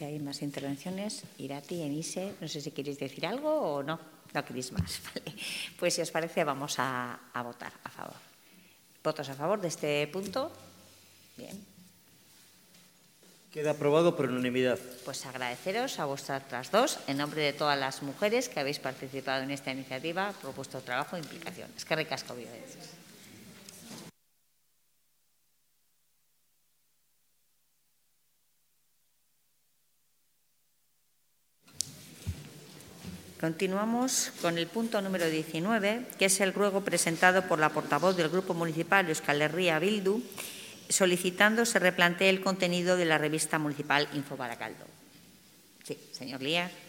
si hay más intervenciones. Irati, Enise, no sé si queréis decir algo o no. No queréis más. Vale. Pues si os parece vamos a votar a favor. ¿Votos a favor de este punto? Bien. Queda aprobado por unanimidad. Pues agradeceros a vosotras dos, en nombre de todas las mujeres que habéis participado en esta iniciativa, por vuestro trabajo e implicación. Eskerrik asko bideez. Continuamos con el punto número 19, que es el ruego presentado por la portavoz del Grupo Municipal Euskal Herria Bildu, solicitando se replantee el contenido de la revista municipal Info Baracaldo. Sí, señor Lier.